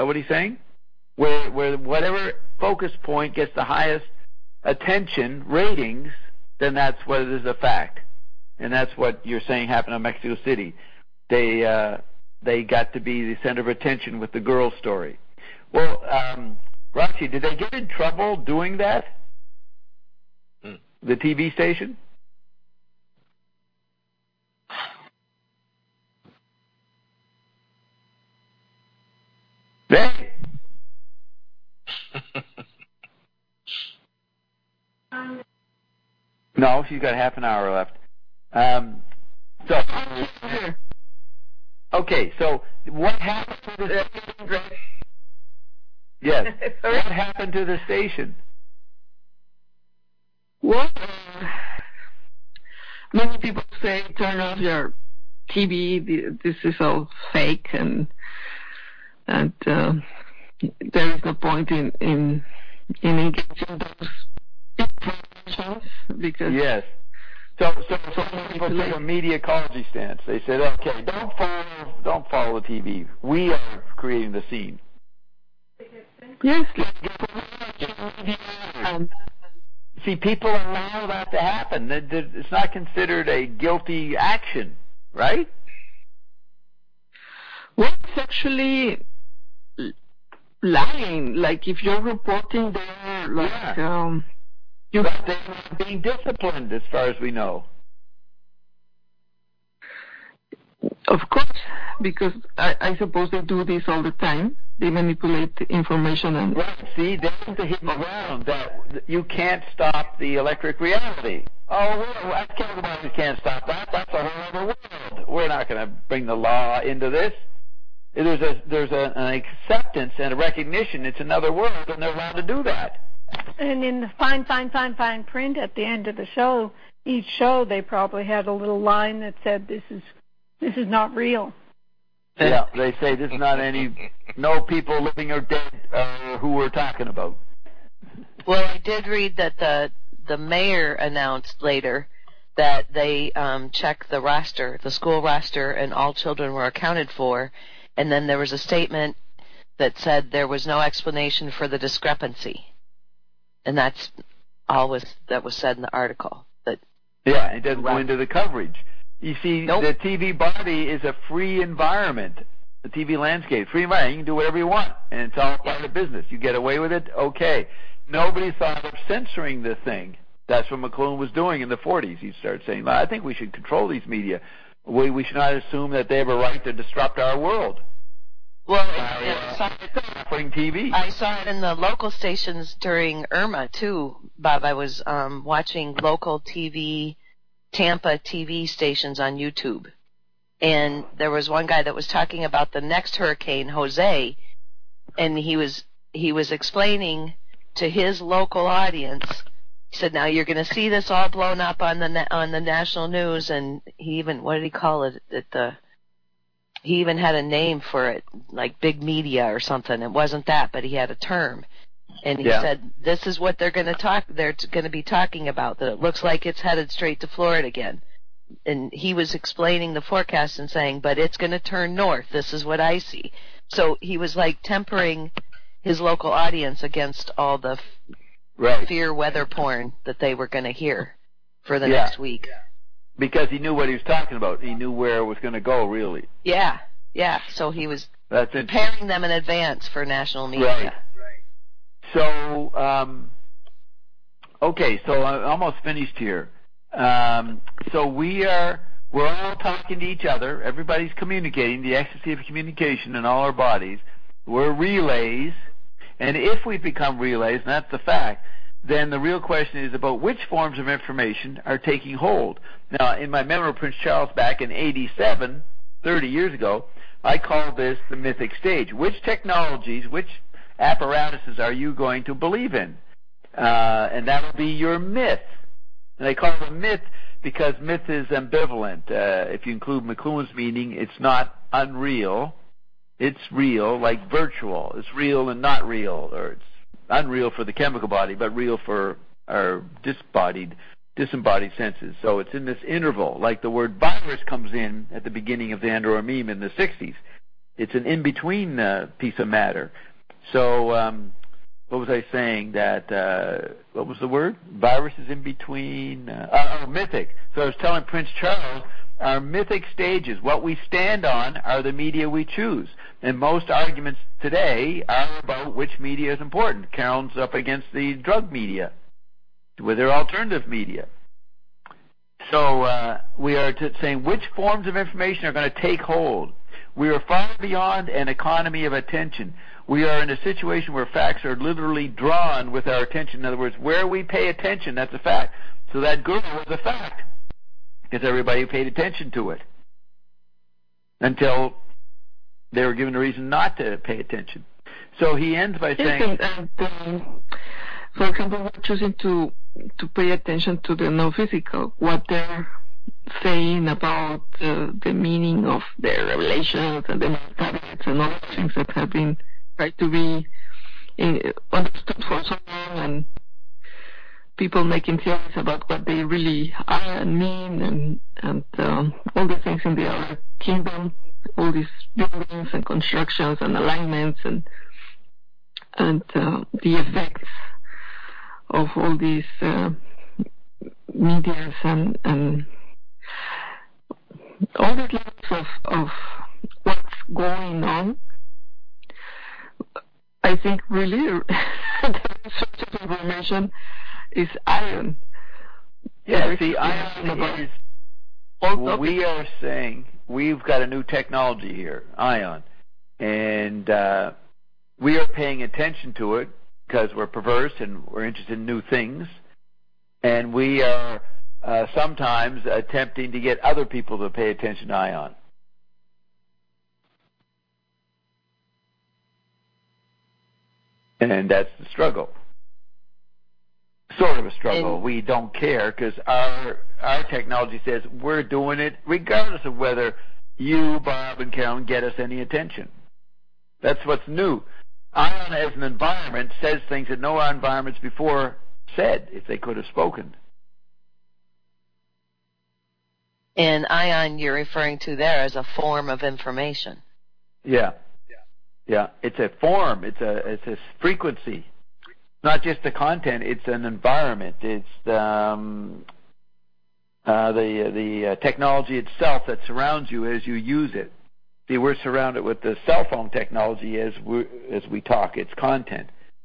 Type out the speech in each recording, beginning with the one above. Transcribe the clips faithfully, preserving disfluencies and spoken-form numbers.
that what he's saying? Where where whatever focus point gets the highest attention ratings, then that's what is a fact, and that's what you're saying happened in Mexico City. They uh, they got to be the center of attention with the girl story. Well, um, Roxy, did they get in trouble doing that? Hmm. The T V station? They. No, she's got half an hour left. Um, so, okay, so what happened to the station? Yes, what happened to the station? Well, many people say turn off your T V. This is all fake, and and uh, there is no point in in, in engaging those informations because yes. So so so many people take a media ecology stance. They said, okay, don't follow don't follow the T V. We are creating the scene. Yes. Um, See, people allow that to happen. It's not considered a guilty action, right? Well, it's actually lying. Like if you're reporting there, like yeah. um, you but they're not being disciplined, as far as we know. Of course, because I, I suppose they do this all the time. They manipulate information and right. See, there's the hidden ground that you can't stop the electric reality. Oh, well, I can't, we can't stop that. That's a whole other world. We're not going to bring the law into this. There's a there's a, an acceptance and a recognition. It's another world, and they're allowed to do that. And in the fine, fine, fine, fine print at the end of the show, each show they probably had a little line that said, "This is this is not real." Yeah, they say this is not any, no people living or dead uh, who we're talking about. Well, I did read that the the mayor announced later that they um, checked the roster, the school roster, and all children were accounted for. And then there was a statement that said there was no explanation for the discrepancy. And that's all was that was said in the article. That yeah, it doesn't go into the coverage. You see, nope. The T V body is a free environment. The T V landscape, free environment. You can do whatever you want, and it's all part of the business. You get away with it, okay. Nobody thought of censoring the thing. That's what McLuhan was doing in the forties. He started saying, I think we should control these media. We, we should not assume that they have a right to disrupt our world. Well, by, it, uh, saw, putting T V. I saw it in the local stations during Irma, too, Bob. I was um, watching local T V, Tampa T V stations on YouTube. And there was one guy that was talking about the next hurricane, Jose, and he was he was explaining to his local audience. He said, "Now you're going to see this all blown up on the na- on the national news." And he even, what did he call it? At the he even had a name for it, like big media or something. It wasn't that, but he had a term. And he yeah. said, "This is what they're going to talk. They're going to be talking about. That it looks like it's headed straight to Florida again." And he was explaining the forecast and saying, "But it's going to turn north. This is what I see." So he was like tempering his local audience against all the f- right. fear weather porn that they were going to hear for the yeah. next week. Because he knew what he was talking about. He knew where it was going to go, really. Yeah, yeah. So he was That's preparing them in advance for national media. Right. So, um, okay, so I'm almost finished here. Um, so we are, we're all talking to each other. Everybody's communicating, the ecstasy of communication in all our bodies. We're relays, and if we become relays, and that's the fact, then the real question is about which forms of information are taking hold. Now, in my memoir of Prince Charles back in eighty-seven, thirty years ago, I called this the mythic stage. Which technologies, which apparatuses are you going to believe in? Uh, and that will be your myth. And they call it a myth because myth is ambivalent. Uh, if you include McLuhan's meaning, it's not unreal. It's real, like virtual. It's real and not real, or it's unreal for the chemical body, but real for our disembodied, disembodied senses. So it's in this interval, like the word virus comes in at the beginning of the Andor meme in the sixties. It's an in-between uh, piece of matter. So, um, what was I saying? That, uh, what was the word? Virus is in between, uh, oh, mythic. So I was telling Prince Charles, our mythic stages, what we stand on, are the media we choose. And most arguments today are about which media is important. Carolyn's up against the drug media with their alternative media. So uh, we are t- saying which forms of information are going to take hold. We are far beyond an economy of attention. We are in a situation where facts are literally drawn with our attention. In other words, where we pay attention, that's a fact. So that girl was a fact because everybody paid attention to it until they were given a reason not to pay attention. So he ends by saying... And, um, for example, we're choosing to, to pay attention to the non-physical, what they're saying about uh, the meaning of their revelations and the tablets and all the things that have been tried to be uh, understood for so long, and people making theories about what they really are and mean, and, and um, all the things in the other kingdom, all these buildings and constructions and alignments and and uh, the effects of all these uh, medias and, and all these levels of, of what's going on. I think really the source of information is ion. Yeah, see, ion is, well, we are saying we've got a new technology here, ion, and uh, we are paying attention to it because we're perverse and we're interested in new things, and we are uh, sometimes attempting to get other people to pay attention to ion. And that's the struggle. Sort of a struggle. And we don't care because our our technology says we're doing it regardless of whether you, Bob, and Carolyn get us any attention. That's what's new. Ion as an environment says things that no environments before said, if they could have spoken. And ion you're referring to there as a form of information. Yeah. Yeah. It's a form. It's a it's a frequency. Not just the content, it's an environment. It's um, uh, the the uh, technology itself that surrounds you as you use it. See, we're surrounded with the cell phone technology as we as we talk. It's content.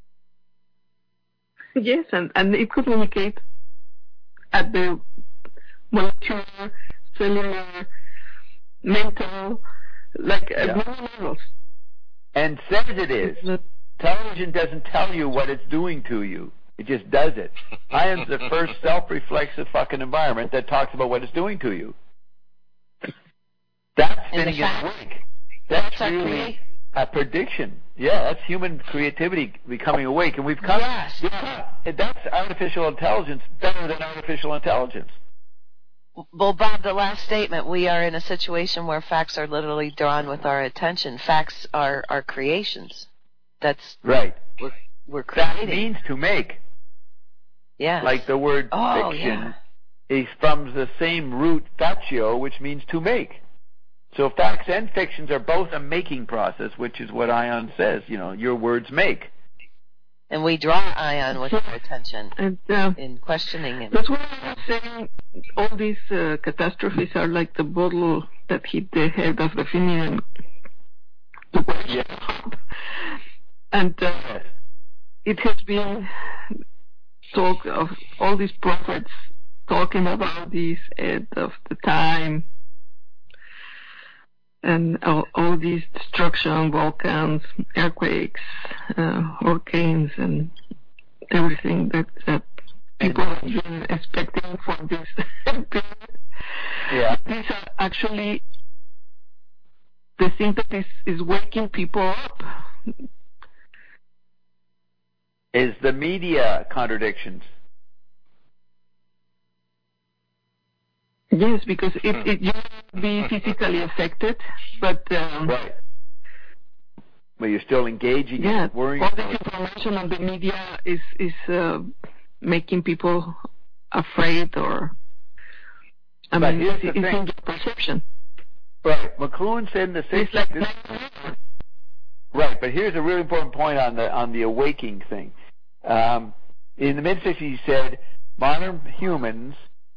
Yes, and, and it communicates at the molecular, cellular, mental, like at yeah. many levels. And says it is. Television doesn't tell you what it's doing to you. It just does it. Ion's the first self-reflexive fucking environment that talks about what it's doing to you. That's spinning it awake. That's, that's really a prediction. Yeah, that's human creativity becoming awake. And we've come... Yes. Yeah, that's artificial intelligence better than artificial intelligence. Well, Bob, the last statement, we are in a situation where facts are literally drawn with our attention. Facts are, are creations. That's right. We're, we're creating. That means to make. Yeah. Like the word oh, fiction yeah. is from the same root factio, which means to make. So facts and fictions are both a making process, which is what Ion says. You know, your words make. And we draw Ion with our attention and, uh, in questioning it. That's why I was saying all these uh, catastrophes are like the bottle that hit the head of the Fenian. Yeah. And uh, it has been talk of all these prophets talking about this end of the time and all, all these destruction, volcans, earthquakes, uh, hurricanes, and everything that, that people have been expecting for this period. Yeah. These are actually the thing that is, is waking people up. Is the media contradictions. Yes, because it, it you will be physically affected, but um, right. But you're still engaging yeah, and worrying. All this information on the media is is uh, making people afraid, or I but mean, here's it's the in thing. your perception. Right. McLuhan said in the sixties. This, right, but here's a really important point on the on the awakening thing. Um, in the mid sixties, he said modern humans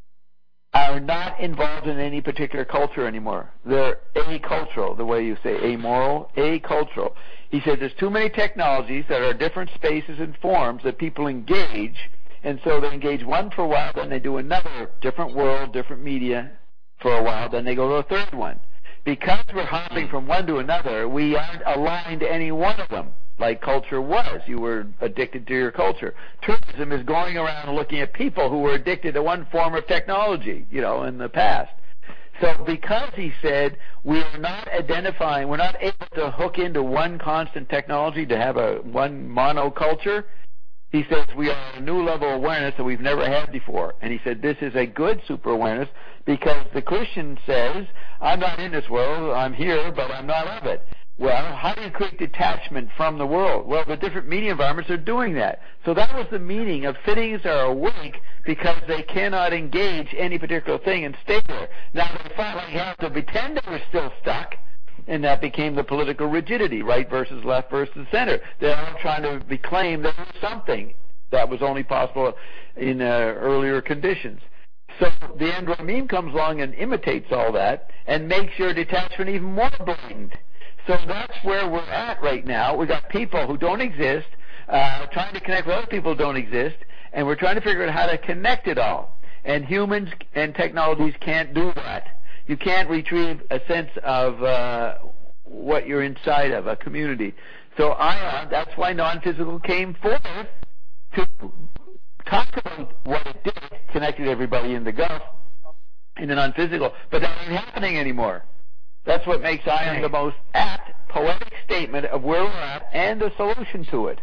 are not involved in any particular culture anymore. They're acultural, the way you say amoral, acultural. He said there's too many technologies that are different spaces and forms that people engage, and so they engage one for a while, then they do another different world, different media for a while, then they go to a third one. Because we're hopping from one to another, we aren't aligned to any one of them, like culture was. You were addicted to your culture. Tourism is going around looking at people who were addicted to one form of technology, you know, in the past. So because he said we are not identifying, we're not able to hook into one constant technology to have a one monoculture, he says we are at a new level of awareness that we've never had before. And he said this is a good super awareness because the Christian says, I'm not in this world, I'm here, but I'm not of it. Well, how do you create detachment from the world? Well, the different media environments are doing that. So that was the meaning of fittings are awake because they cannot engage any particular thing and stay there. Now they finally have to pretend they were still stuck, and that became the political rigidity, right versus left versus center. They're all trying to reclaim there was something that was only possible in uh, earlier conditions. So the Android meme comes along and imitates all that and makes your detachment even more blatant. So that's where we're at right now. We've got people who don't exist, uh, trying to connect with other people who don't exist, and we're trying to figure out how to connect it all. And humans and technologies can't do that. You can't retrieve a sense of uh, what you're inside of, a community. So ION, that's why non-physical came forth to talk about what it did, connected everybody in the Gulf in the non-physical, but that ain't happening anymore. That's what makes ION the most apt, poetic statement of where we're at and the solution to it.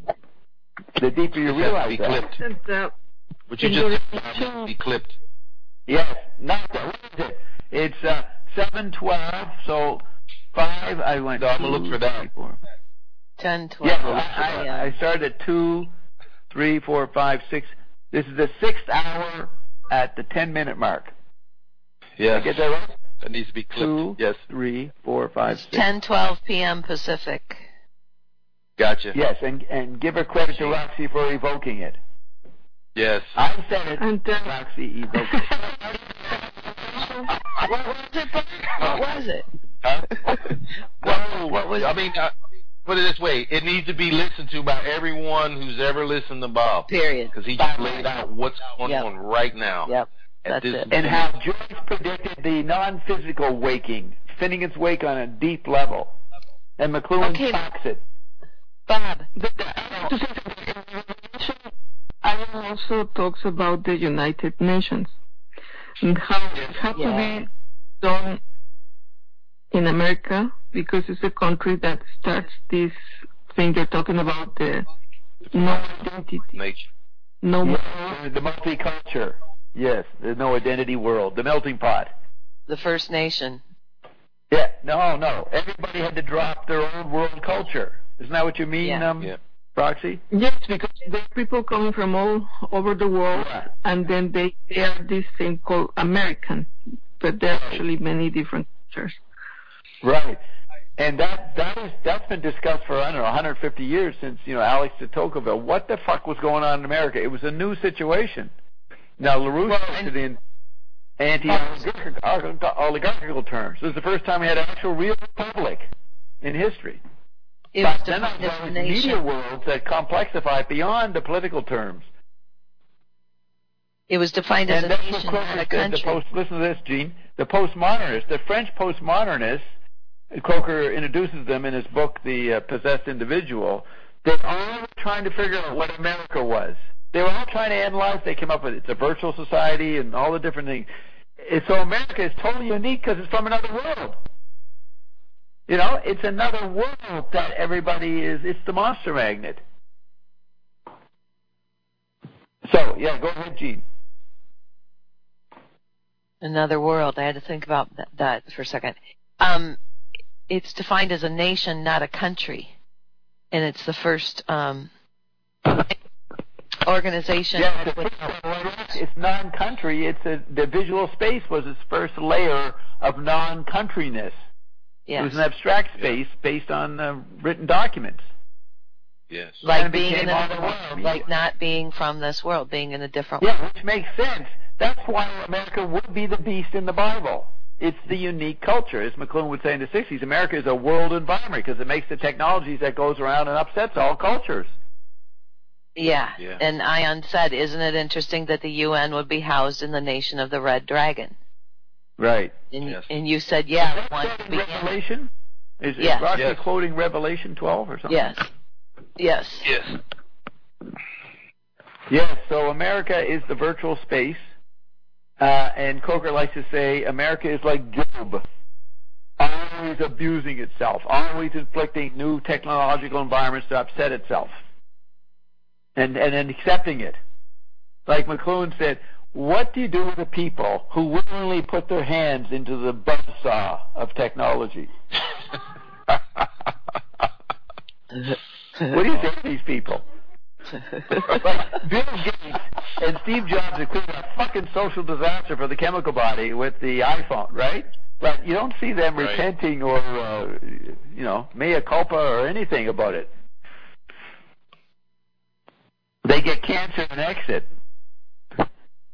The deeper you realize that. And, uh, What you just said be clipped. Yes, not that. What is it? It's uh, seven twelve, so five, I went No, I'm going to look for that. ten, twelve. Yeah, I, I, I started at two, three, four, five, six. This is the sixth hour at the ten-minute mark. Yes. Did I get that right? That needs to be clipped. Two, yes. three, four, five, six. ten, twelve p.m. Pacific. Gotcha. Yes, and and give her credit to Roxy for evoking it. Yes. I said it. And, uh, Roxy evoked it. What was it? What was it? Huh? What, what was I mean, uh, put it this way. It needs to be listened to by everyone who's ever listened to Bob. Period. Because he just laid out what's going Yep. on right now. Yep. At That's this it. And how Joyce predicted the non-physical waking, Finnegan's Wake on a deep level. And McLuhan Okay. talks it. Bob. But uh, to say something, Ian also talks about the United Nations and how it had Yeah. to be done in America because it's a country that starts this thing they're talking about, the no identity, Nature. no Yeah, the multicultural. Yes, the no identity world, the melting pot. The First Nation. Yeah, no, no. Everybody had to drop their own world culture. Isn't that what you mean, Yeah. um, Yeah. Roxy? Yes, because there are people coming from all over the world, Right. and then they, they are this thing called American, but there are actually many different cultures. Right. And that that is that's been discussed for I don't know one hundred fifty years since you know Alex de Tocqueville. What the fuck was going on in America? It was a new situation. Now LaRouche Well, well, it in anti-oligarchical terms. This is the first time we had an actual real republic in history. It was But then defined as there a was media nation. worlds that complexify it beyond the political terms. It was defined as And a that's what nation, not a Croker said. The country. post, listen to this, Gene. The postmodernists, the French postmodernists, Croker introduces them in his book, The uh, Possessed Individual. They're all trying to figure out what America was. They were all trying to analyze. They came up with it's a virtual society and all the different things. And so America is totally unique because it's from another world. You know, it's another world that everybody is. It's the monster magnet. So yeah, go ahead, Gene. Another world. I had to think about that, that for a second. Um, it's defined as a nation, not a country, and it's the first. Um, organization. Yeah, it's, with, it's non-country. It's a, the visual space was its first layer of non-countryness. yes. It was an abstract space based on uh, written documents. Yes. Like And it being in became another modern world, media. like not being from this world, being in a different world. Yeah, which makes sense. That's why America would be the beast in the Bible. It's the unique culture. As McLuhan would say in the sixties, America is a world environment because it makes the technologies that goes around and upsets all cultures. Yeah. Yeah. And Ion said, isn't it interesting that the U N would be housed in the nation of the Red Dragon? Right. And, Yes. and you said, yeah, Is we that want to quoting be in. Revelation? Is, Yes. is Rocky Yes. quoting Revelation twelve or something? Yes. Yes. Yes. Yes, so America is the virtual space, uh, and Coker likes to say America is like Job, always abusing itself, always inflicting new technological environments to upset itself, and and then accepting it. Like McLuhan said, what do you do with the people who willingly put their hands into the buzzsaw of technology? What do you say to these people? Like Bill Gates and Steve Jobs have created a fucking social disaster for the chemical body with the iPhone, right? But you don't see them Right. repenting or, uh, you know, mea culpa or anything about it. They get cancer and exit. But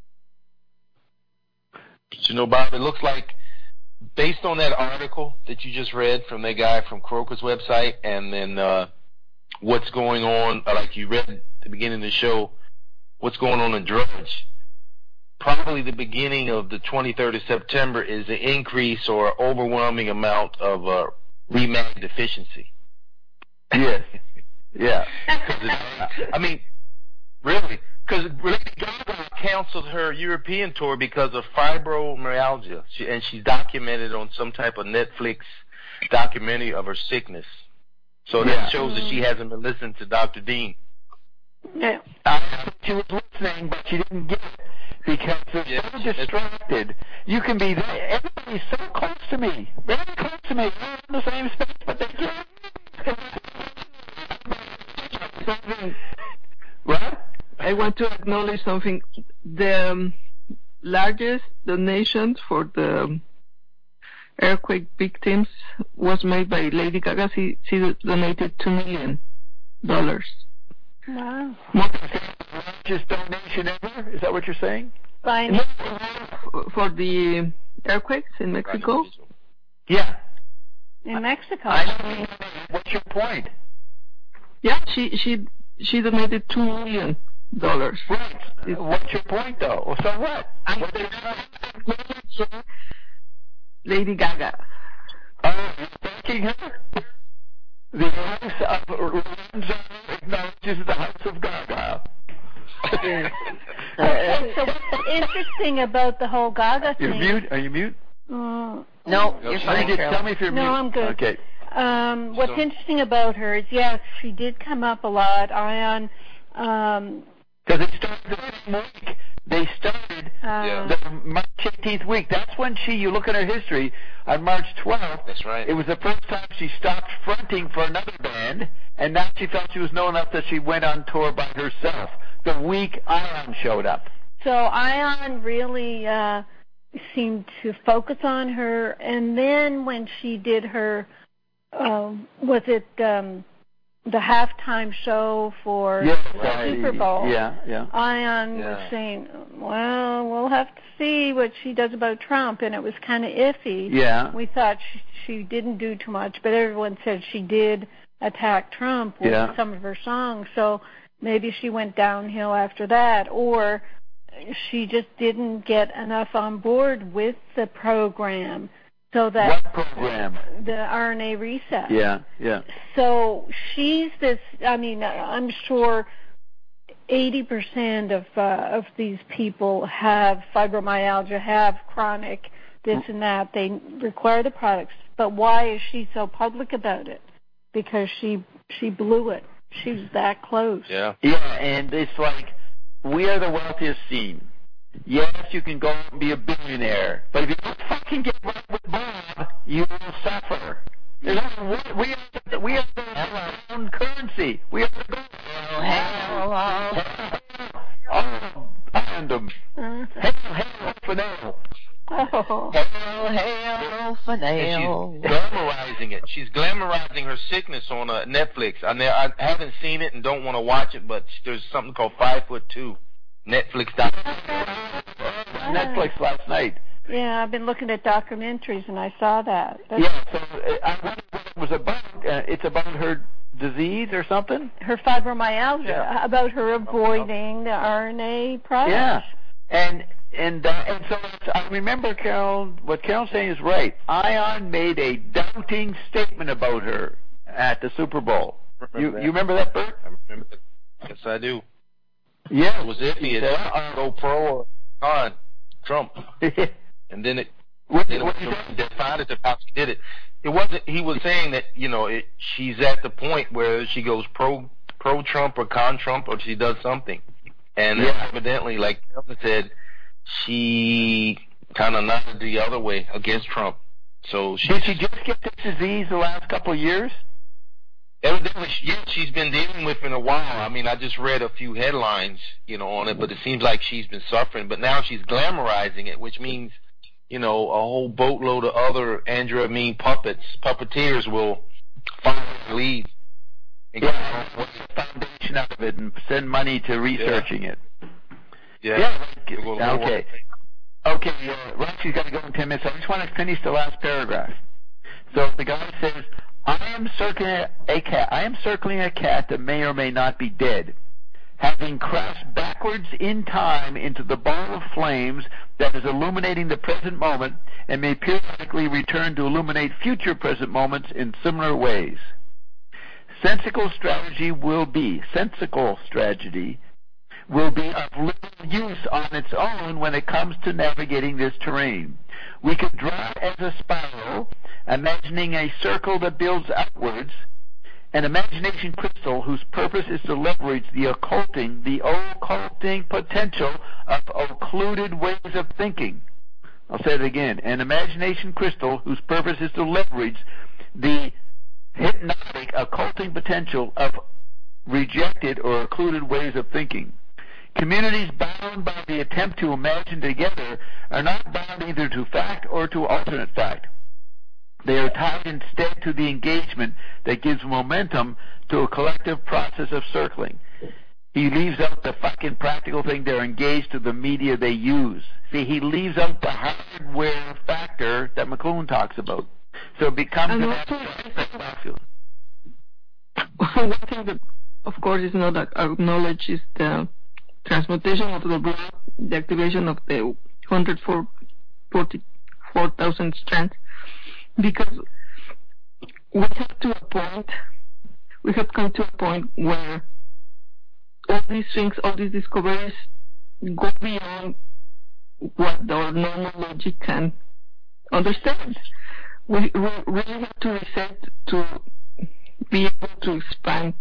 you know, Bob, it looks like, based on that article that you just read from that guy from Croker's website, and then uh, what's going on, uh, like you read at the beginning of the show, what's going on in Drudge, probably the beginning of the twenty-third of September is an increase or overwhelming amount of uh, remag deficiency. Yes. Yeah. I mean, really, because Lady Gaga canceled her European tour because of fibromyalgia, she, and she's documented on some type of Netflix documentary of her sickness. So that Yeah. shows that she hasn't been listening to Doctor Dean. Yeah. Uh, she was listening, but she didn't get it because they're Yeah, so it's- distracted. You can be there. Everybody's so close to me, very close to me. We're in the same space, but they can't. What? I want to acknowledge something. The um, largest donation for the earthquake victims was made by Lady Gaga. She, she donated two million dollars. Wow. Largest donation ever? Is that what you're saying? Fine. For the earthquakes in Mexico. Yeah. In Mexico. I know. What's your point? Yeah, she she she donated two million dollars. Right. What's your point, though? So what? What they- Lady Gaga. Oh, you're thanking her? The house of Lorenzo acknowledges the house of Gaga. Okay, so what's interesting about the whole Gaga You're thing? mute? Are you mute? Uh, No, No, you're she- fine, Just Carol. tell me if you're No, mute. I'm good. Okay. Um, what's So- interesting about her is, yes, she did come up a lot. Ion, um, Because it started the same week. They started uh, Yeah. the March eighteenth week. That's when she, you look at her history, on March twelfth, That's right. it was the first time she stopped fronting for another band, and now she felt she was known enough that she went on tour by herself. The week Ion showed up. so Ion really uh, seemed to focus on her. And then when she did her, um, was it um, the halftime show for Yeah, the right. Super Bowl? Yeah, yeah. Ion Yeah. was saying, well, we'll have to see what she does about Trump, and it was kind of iffy. Yeah. We thought she, she didn't do too much, but everyone said she did attack Trump with Yeah. some of her songs, so maybe she went downhill after that, or she just didn't get enough on board with the program, so that What program? the R N A reset. Yeah, yeah. So she's this, I mean, I'm sure eighty percent of uh, of these people have fibromyalgia, have chronic this and that. They require the products. But why is she so public about it? Because she she blew it. She was that close. Yeah. Yeah, and it's like, we are the wealthiest scene. Yes, you can go and be a billionaire, but if you don't fucking get right with Bob, you will suffer. There's no- We are the, we are the own currency. We are the gold. uh, Netflix. I, ne- I haven't seen it and don't want to watch it, but there's something called Five Foot Two. Netflix. Netflix last night. Yeah, I've been looking at documentaries and I saw that. That's yeah, so uh, I wondered what it was about. Uh, it's about her disease or something? Her fibromyalgia, Yeah. about her avoiding the R N A products. Yeah, and and uh, and so it's, I remember Carol. What Carol's saying is right. Ion made a doubting statement about her at the Super Bowl. You that. you remember that, Bert? I remember that. Yes, I do. Yeah, It was iffy. It uh, go pro or con Trump, and then it. what, Then it what was you say? decided to how she did it. It wasn't. He was saying that you know it, she's at the point where she goes pro pro Trump or con Trump or she does something, and Yeah. evidently, like Kevin said, she kind of nodded the other way against Trump. So she, Did she just get this disease the last couple of years? evidently, she- yeah, she's been dealing with it in a while. I mean, I just read a few headlines, you know, on it, but it seems like she's been suffering. But now she's glamorizing it, which means, you know, a whole boatload of other Andrew Amin puppets, puppeteers will finally leave. And Yeah, what's the foundation of it and send money to researching it? Yeah. Yeah. We'll go- Okay. Okay, uh, Roxy's got to go in ten minutes. I just want to finish the last paragraph. So the guy says, I am circling a cat. I am circling a cat that may or may not be dead, having crashed backwards in time into the ball of flames that is illuminating the present moment and may periodically return to illuminate future present moments in similar ways. Sensical strategy will be, sensical strategy will be of little use on its own when it comes to navigating this terrain. We could draw as a spiral, imagining a circle that builds outwards, an imagination crystal whose purpose is to leverage the occulting, the occulting potential of occluded ways of thinking. I'll say it again. An imagination crystal whose purpose is to leverage the hypnotic occulting potential of rejected or occluded ways of thinking. Communities bound by the attempt to imagine together are not bound either to fact or to alternate fact. They are tied instead to the engagement that gives momentum to a collective process of circling. He leaves out the fucking practical thing. They're engaged to the media they use. See, he leaves out the hardware factor that McLuhan talks about. So it becomes And an also, abstract. one thing that, of course, is not acknowledged is the transmutation of the blood, the activation of the one hundred forty-four thousand strands, because we have to a point, we have come to a point where all these things, all these discoveries go beyond what our normal logic can understand. We, we really have to reset to be able to expand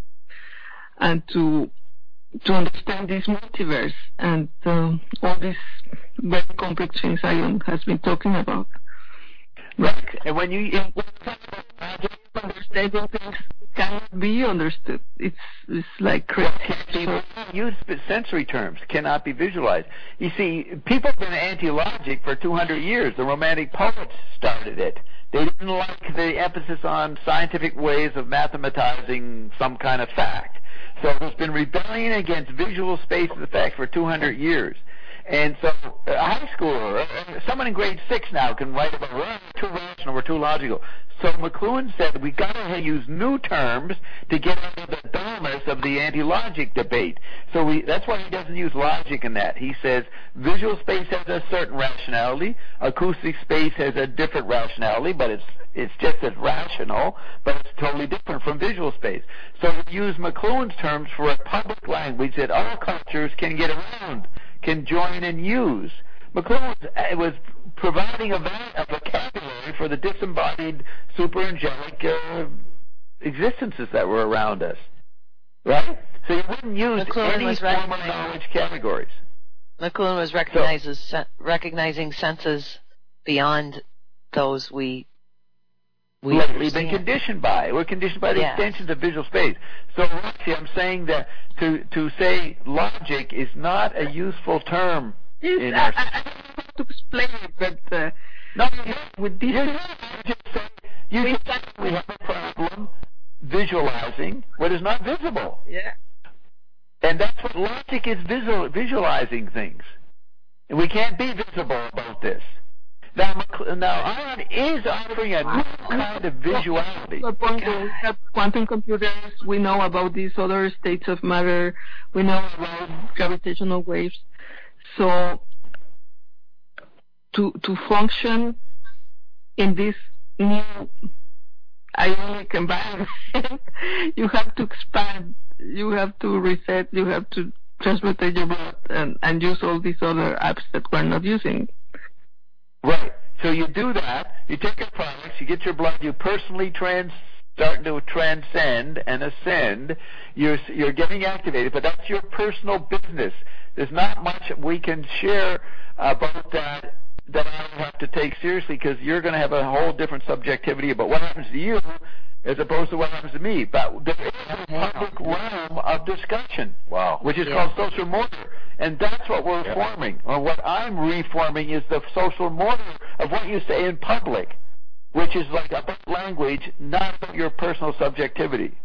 and to to understand this multiverse and um, all these very complex things Ion has been talking about. Right. And when you Understanding things cannot be understood. It's it's like crazy. use sensory terms, cannot be visualized. You see, people have been anti-logic for two hundred years. The Romantic poets started it. They didn't like the emphasis on scientific ways of mathematizing some kind of fact. So there's been rebellion against visual space as a fact for two hundred years. And so a high schooler, uh, someone in grade six now can write about, well, we're too rational, we're too logical. So McLuhan said we've got to use new terms to get out of the dullness of the anti-logic debate. So we, that's why he doesn't use logic in that. He says visual space has a certain rationality, acoustic space has a different rationality, but it's it's just as rational, but it's totally different from visual space. So we use McLuhan's terms for a public language that all cultures can get around, can join and use. McLuhan was, was providing a, a vocabulary for the disembodied super-angelic uh, existences that were around us, right? So you wouldn't use McLuhan any was form of recognizing- knowledge categories. McLuhan was recognizes, sen- recognizing senses beyond those we we lately been understand. conditioned by. We're conditioned by the Yes. extensions of visual space. So, Roxy, I'm saying that to to say logic is not a useful term in I, our. I, I don't know how to explain it, but uh, No, you with these, you just say you just say we have a problem visualizing what is not visible. Yeah. And that's what logic is, visual, visualizing things. And we can't be visible about this. Now, now ion is offering a new kind of visuality. The point is we have quantum computers. We know about these other states of matter. We know about gravitational waves. So, to to function in this new ionic environment, you have to expand. You have to reset. You have to transmutate your blood and, and use all these other apps that we're not using. Right. So you do that. You take your products. You get your blood. You personally trans starting to transcend and ascend. You're you're getting activated, but that's your personal business. There's not much we can share about that that I have to take seriously, because you're going to have a whole different subjectivity about what happens to you as opposed to what happens to me. But there is a public realm of discussion, wow, which is yeah. called social mortar. And that's what we're yeah. forming. Or what I'm reforming is the social mortar of what you say in public, which is like about language, not about your personal subjectivity.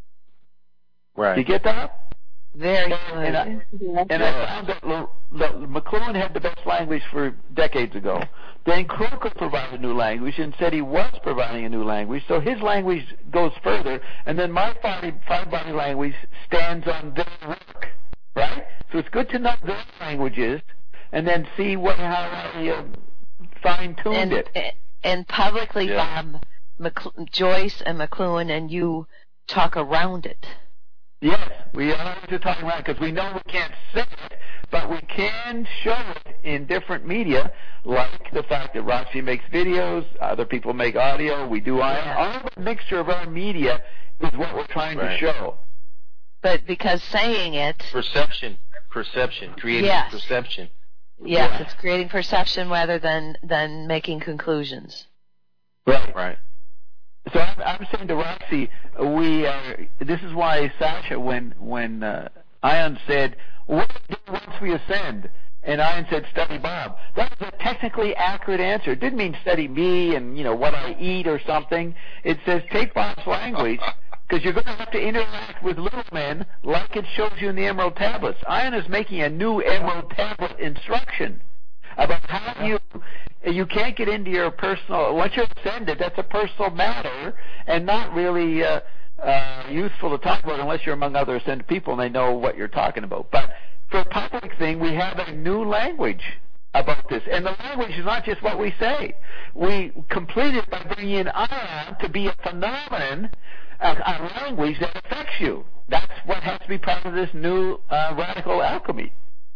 Right. You get that? Very good. And I, and I found that, L- that McLuhan had the best language for decades ago. Then Croker provided a new language and said he was providing a new language, so his language goes further, and then my five-body language stands on their work, right? So it's good to know their languages and then see what how I uh, fine-tuned and, it. And publicly, Yeah. Bob, McCl- Joyce and McLuhan and you talk around it. Yes, we are to talk around because we know we can't say it, but we can show it in different media, like the fact that Roxy makes videos, other people make audio, we do ion. Yeah. All the mixture of our media is what we're trying Right. to show. But because saying it, Perception, perception, creating Yes. perception. yes, Yeah. it's creating perception rather than, than making conclusions. Right. Right. So I'm, I'm saying to Roxy, we are. This is why Sasha, when when uh, Ion said, "What do we do once we ascend?" and Ion said, "Study Bob." That was a technically accurate answer. It didn't mean study me and you know what I eat or something. It says take Bob's language, because you're going to have to interact with little men like it shows you in the Emerald Tablets. Ion is making a new Emerald Tablet instruction about how you you can't get into your personal, once you're ascended, that's a personal matter and not really uh, uh, useful to talk about unless you're among other ascended people and they know what you're talking about. But for a public thing, we have a new language about this. And the language is not just what we say. We complete it by bringing in ion to be a phenomenon, a, a language that affects you. That's what has to be part of this new uh, radical alchemy.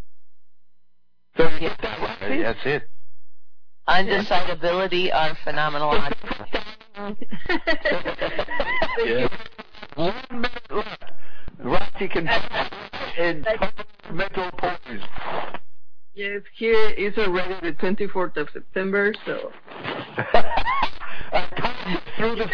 So you get that, Roxy? That's it. Undecidability are phenomenological. Yeah. One minute left. Roxy can in mental poise. Yes, here is already the twenty-fourth of September, so. I through the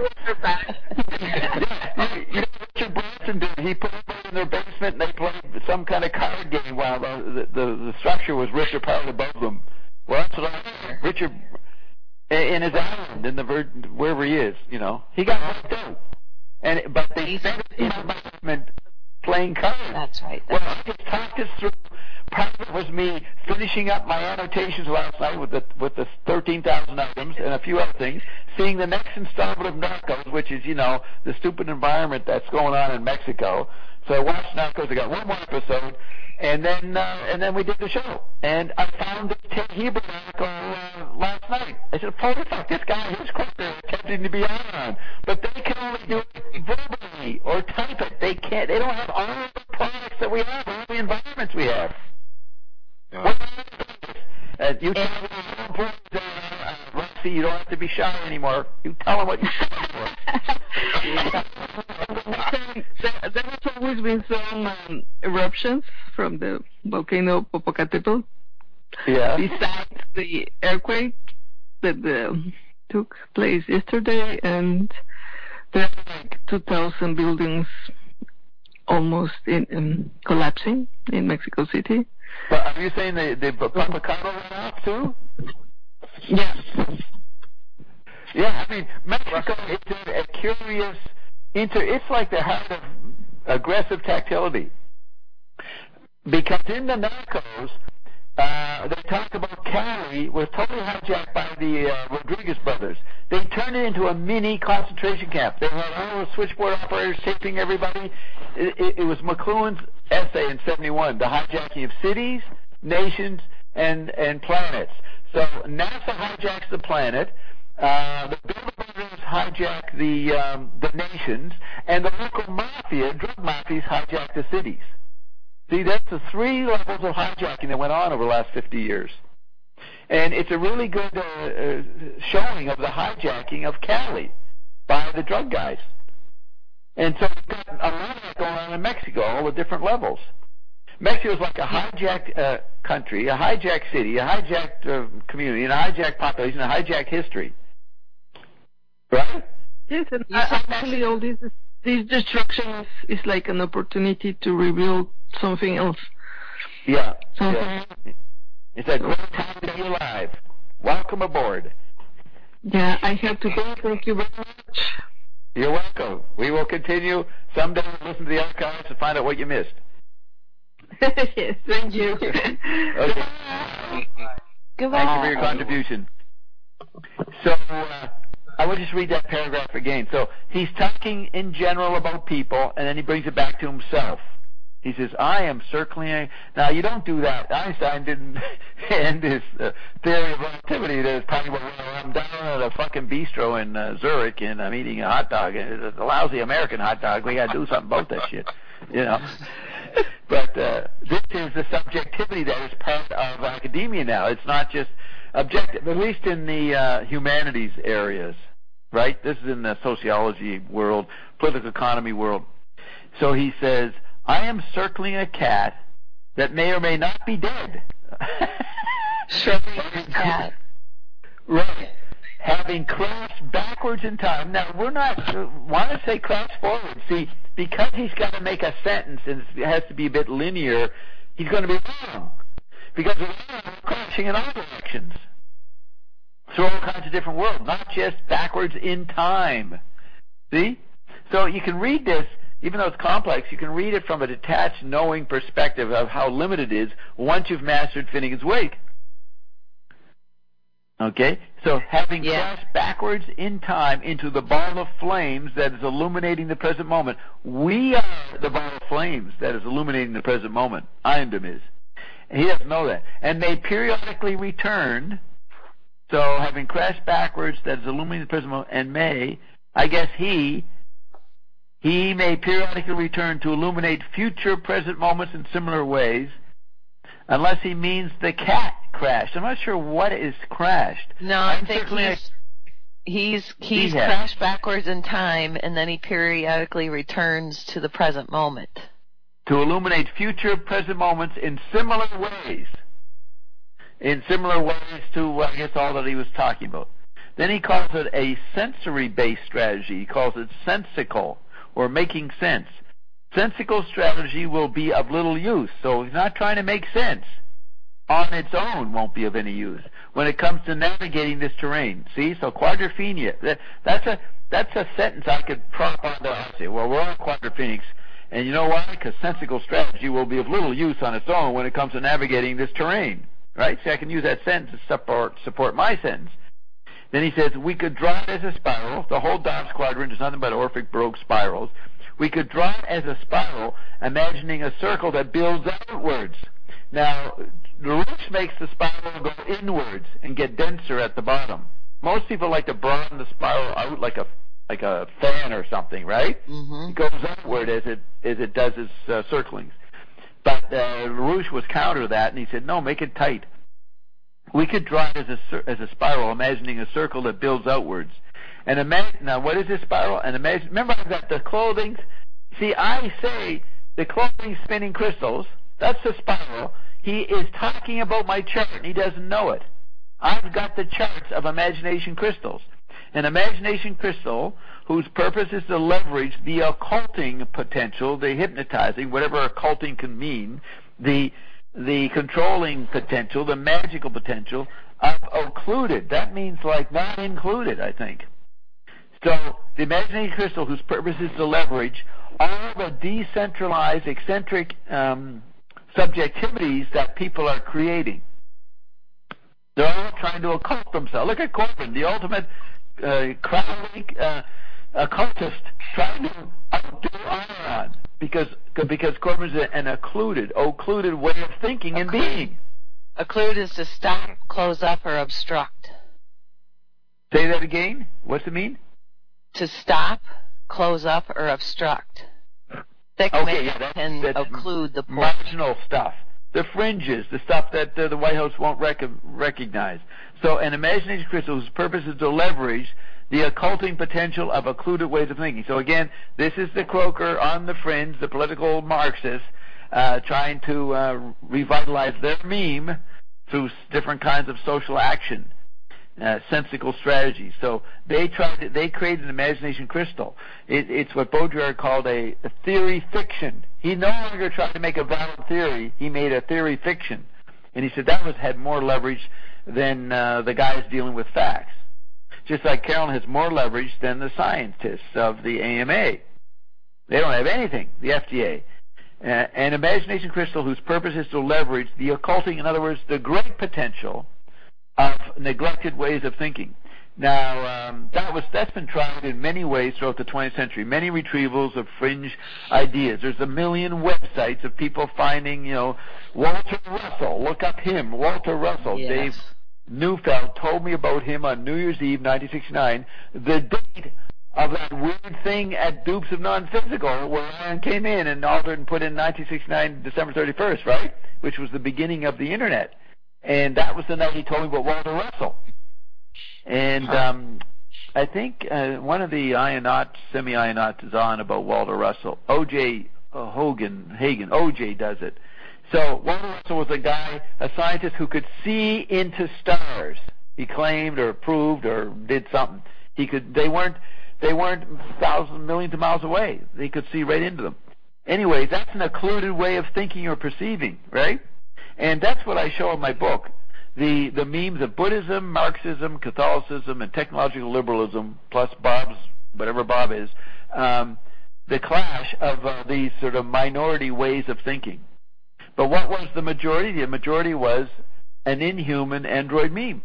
you, you know what Richard Branson did? He put them in their basement and they played some kind of card game while the the, the structure was ripped apart above them. Well, that's what I Richard in his island in the Virgin, wherever he is, you know, he got knocked out, and but they spent it in the basement playing cards. That's right. Well, I just talked this through. Part of it was me finishing up my annotations last night with the with the thirteen thousand items and a few other things, seeing the next installment of Narcos, which is, you know, the stupid environment that's going on in Mexico. So I watched Narcos. I got one more episode, and then uh, and then we did the show. And I found the Ted Hebert article uh, last night. I said, holy fuck, this guy, his corner is attempting to be on. But they can only do it verbally or type it. They can't. They don't have all the products that we have, all the environments we have. Yeah. Uh, you tell them how important they are, uh, Roxy, you don't have to be shy anymore. You tell them what you're for. there, there has always been some um, eruptions from the volcano Popocatépetl. Yeah. Besides the earthquake that uh, took place yesterday, and there are like two thousand buildings almost in, um, collapsing in Mexico City. But are you saying the the Popocatépetl went out too? Yeah. Yeah, I mean, Mexico is a curious inter, it's like the heart of aggressive tactility. Because in the Narcos, uh, they talk about Cali was totally hijacked by the uh, Rodriguez brothers. They turned it into a mini concentration camp. They had all the switchboard operators taping everybody. It, it, it was McLuhan's essay in seventy-one, the hijacking of cities, nations, and, and planets. So NASA hijacks the planet. Uh, the Bilderbergers hijack the um, the nations, and the local mafia, drug mafias, hijack the cities. See, that's the three levels of hijacking that went on over the last fifty years. And it's a really good uh, uh, showing of the hijacking of Cali by the drug guys. And so we've got a lot of that going on in Mexico, all the different levels. Mexico is like a hijacked uh, country, a hijacked city, a hijacked uh, community, and a hijacked population, a hijacked history. Right? Yes, and actually all this, this destruction is, is like an opportunity to reveal something else. Yeah. Something yeah. It's a great time to be alive. Welcome aboard. Yeah, I have to go. Thank you very much. You're welcome. We will continue someday to listen to the archives to find out what you missed. Yes, thank you. Okay. Goodbye. Thank you for your contribution. So, uh, I will just read that paragraph again. So, he's talking in general about people, and then he brings it back to himself. He says, I am circling a... Now, you don't do that. Einstein didn't end his uh, theory of relativity that is talking about, well, I'm down at a fucking bistro in uh, Zurich, and I'm eating a hot dog, and it's a lousy American hot dog. We got to do something about that shit, you know. But uh, this is the subjectivity that is part of academia now. It's not just objective, at least in the uh, humanities areas, right? This is in the sociology world, political economy world. So he says, I am circling a cat that may or may not be dead. Circling a cat. Right. Having crashed backwards in time. Now, we're not, uh, want to say crash forward. See, because he's got to make a sentence and it has to be a bit linear, he's going to be wrong. Because we're crashing in all directions. Through all kinds of different worlds, not just backwards in time. See? So you can read this, even though it's complex, you can read it from a detached, knowing perspective of how limited it is once you've mastered Finnegan's Wake. Okay? So having yeah. crashed backwards in time into the ball of flames that is illuminating the present moment, we are the ball of flames that is illuminating the present moment. Ayndem is. And he doesn't know that. And they periodically return, so having crashed backwards that is illuminating the present moment, and may, I guess he... He may periodically return to illuminate future present moments in similar ways, unless he means the cat crashed. I'm not sure what is crashed. No, I I'm think he's he's he's he crashed backwards in time, and then he periodically returns to the present moment. To illuminate future present moments in similar ways. In similar ways to, I guess, all that he was talking about. Then he calls it a sensory-based strategy. He calls it sensical, or making sense. Sensical strategy will be of little use, so he's not trying to make sense. On its own won't be of any use when it comes to navigating this terrain. See, so quadrophenia, that, that's a that's a sentence I could prop onto. I say, well, we're all quadrophenics, and you know why? Because sensical strategy will be of little use on its own when it comes to navigating this terrain. Right? See, I can use that sentence to support, support my sentence. Then he says, we could draw it as a spiral. The whole Dobbs quadrant is nothing but Orphic Baroque spirals. We could draw it as a spiral, imagining a circle that builds outwards. Now, LaRouche makes the spiral go inwards and get denser at the bottom. Most people like to broaden the spiral out like a like a fan or something, right? Mm-hmm. It goes upward as it as it does its uh, circlings. But uh, LaRouche was counter to that, and he said, no, make it tight. We could draw it as a, as a spiral, imagining a circle that builds outwards. And imagine, now what is this spiral? And imagine, remember I've got the clothing. See, I say the clothing spinning crystals, that's the spiral. He is talking about my chart, and he doesn't know it. I've got the charts of imagination crystals. An imagination crystal whose purpose is to leverage the occulting potential, the hypnotizing, whatever occulting can mean, the the controlling potential, the magical potential of occluded. That means like not included, I think. So the imagination crystal, whose purpose is to leverage all the decentralized, eccentric um, subjectivities that people are creating. They're all trying to occult themselves. Look at Corbin, the ultimate uh, crowd uh, occultist, trying to outdo Iron because because Corbin's an occluded, occluded way of thinking and being. Occlude is to stop, close up, or obstruct. Say that again. What's it mean? To stop, close up, or obstruct. That okay, yeah, that's, can that's occlude the point. Marginal stuff. The fringes, the stuff that uh, the White House won't rec- recognize. So an imagination crystal whose purpose is to leverage the occulting potential of occluded ways of thinking. So again, this is the Croker on the fringe, the political Marxists, uh, trying to uh, revitalize their meme through different kinds of social action. Uh, sensical strategies. So they tried. To, they created an imagination crystal. It, it's what Baudrillard called a, a theory fiction. He no longer tried to make a valid theory. He made a theory fiction, and he said that was had more leverage than uh, the guys dealing with facts. Just like Carolyn has more leverage than the scientists of the A M A. They don't have anything. The F D A. Uh, an imagination crystal whose purpose is to leverage the occulting. In other words, the great potential of neglected ways of thinking. Now, um, that was, that's been tried in many ways throughout the twentieth century, many retrievals of fringe ideas. There's a million websites of people finding, you know, Walter Russell, look up him, Walter Russell. Yes. Dave Neufeld told me about him on New Year's Eve, nineteen sixty-nine, the date of that weird thing at Dupes of Non-Physical where Iron came in and altered and put in nineteen sixty-nine, December thirty-first, right? Which was the beginning of the Internet. And that was the night he told me about Walter Russell. And um, I think uh, one of the Ionauts, semi-Ionauts is on about Walter Russell. O J uh, Hogan, Hagen, O J does it. So Walter Russell was a guy, a scientist who could see into stars. He claimed or proved or did something. He could. They weren't. They weren't thousands, millions of miles away. They could see right into them. Anyway, that's an occluded way of thinking or perceiving, right? And that's what I show in my book, the, the memes of Buddhism, Marxism, Catholicism, and technological liberalism, plus Bob's, whatever Bob is, um, the clash of uh, these sort of minority ways of thinking. But what was the majority? The majority was an inhuman android meme.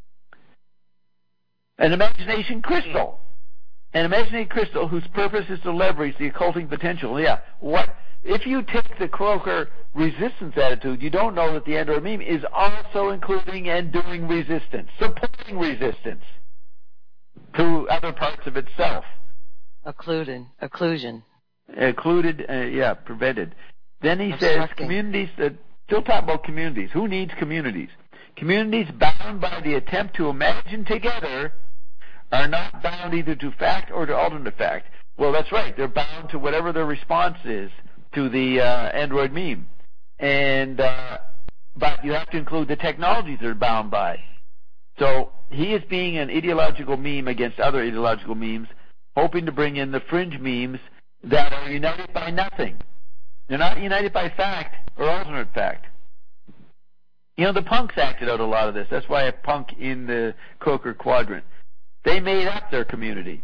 An imagination crystal. An imagination crystal whose purpose is to leverage the occulting potential. Yeah, what... If you take the Croker resistance attitude, you don't know that the android meme is also including and doing resistance, supporting resistance to other parts of itself. Occluded. Occlusion. Occluded, uh, yeah, prevented. Then he says communities, that, still talking about communities. Who needs communities? Communities bound by the attempt to imagine together are not bound either to fact or to alternate fact. Well, that's right. They're bound to whatever their response is to the uh, android meme. And uh, but you have to include the technologies they're bound by. So he is being an ideological meme against other ideological memes, hoping to bring in the fringe memes that are united by nothing. They're not united by fact or alternate fact. You know, the punks acted out a lot of this. That's why a punk in the Croker quadrant. They made up their community.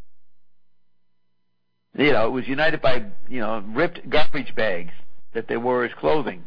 You know, it was united by, you know, ripped garbage bags that they wore as clothing.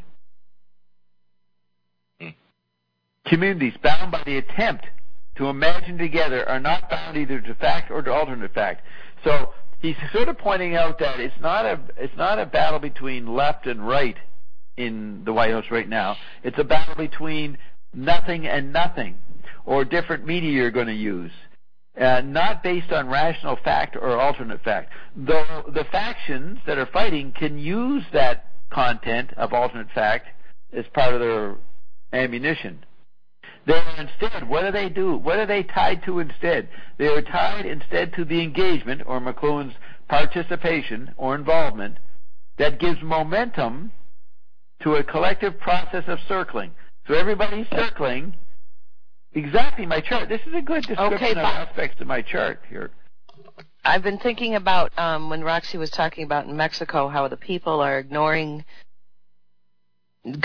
Hmm. Communities bound by the attempt to imagine together are not bound either to fact or to alternate fact. So he's sort of pointing out that it's not a it's not a battle between left and right in the White House right now. It's a battle between nothing and nothing, or different media you're going to use. Uh, not based on rational fact or alternate fact. Though the factions that are fighting can use that content of alternate fact as part of their ammunition. They're instead, what do they do? What are they tied to instead? They are tied instead to the engagement, or McLuhan's participation or involvement, that gives momentum to a collective process of circling. So everybody's circling. Exactly, my chart. This is a good description okay, of aspects of my chart here. I've been thinking about um, when Roxy was talking about in Mexico how the people are ignoring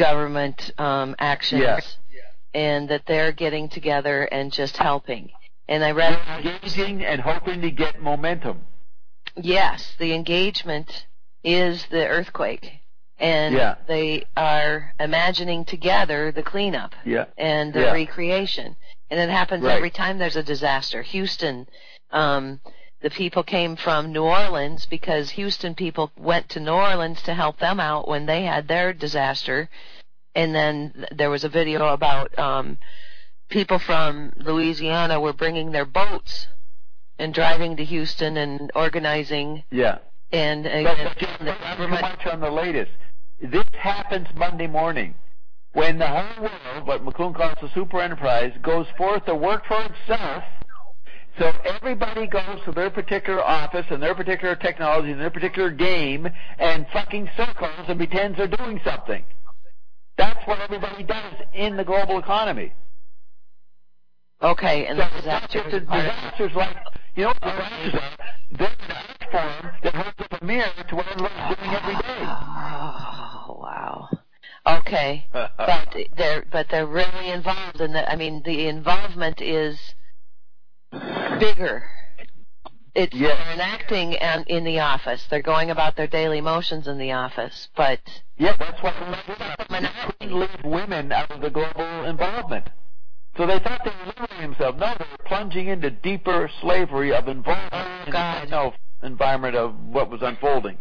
government um, actions, yes. and that they're getting together and just helping. And I read engaging and hoping to get momentum. Yes, the engagement is the earthquake. And yeah. they are imagining together the cleanup yeah. and the yeah. recreation. And it happens right. every time there's a disaster. Houston, um, the people came from New Orleans because Houston people went to New Orleans to help them out when they had their disaster. And then there was a video about um, people from Louisiana were bringing their boats and driving to Houston and organizing. Yeah. And, and, but, and but the government. Too much on the latest. This happens Monday morning when the whole world, what McLuhan calls the super enterprise, goes forth to work for itself. So everybody goes to their particular office and their particular technology and their particular game and fucking circles and pretends they're doing something. That's what everybody does in the global economy. Okay, and so the disaster the disasters like, you know what disasters are? They're an art form that holds up a mirror to what everyone's doing every day. Oh, wow. Okay, but they're but they're really involved in the. I mean, the involvement is bigger. It's yes. They're enacting and in the office. They're going about their daily motions in the office, but yeah, that's what they couldn't leave women out of the global involvement. So they thought they were liberating themselves. No, they were plunging into deeper slavery of involvement oh, in God. the no environment of what was unfolding.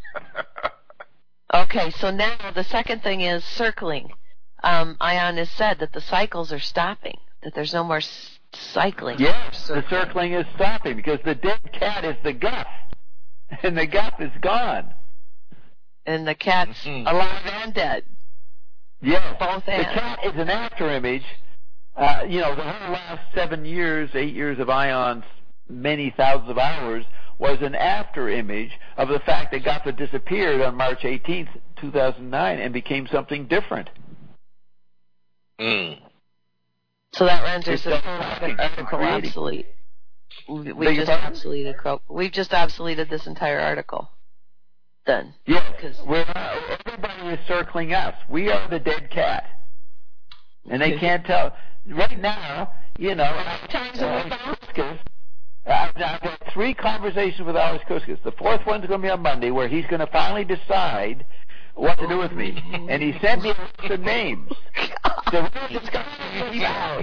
Okay, so now the second thing is circling. Um, Ion has said that the cycles are stopping, that there's no more s- cycling. Yes, circling. the circling is stopping because the dead cat is the guff, and the guff is gone. And the cat's mm-hmm. alive and dead. Yes, both the ends. cat is an after image. Uh, you know, the whole last seven years, eight years of Ion's many thousands of hours was an after image of the fact that Guff had disappeared on March eighteenth, two thousand nine, and became something different. Mm. So that renders It's the fucking article creating. obsolete. We, we Beg just your pardon? obsoleted. We've just obsoleted this entire article. Then. Yes, Because we're not, everybody is circling us. We are the dead cat, and they can't tell. Right now, you know, times uh, Kuskus, I've, I've had three conversations with Alex Kuskus. The fourth one's going to be on Monday, where he's going to finally decide what to do with me. And he sent me a list of names. So we're discussing out.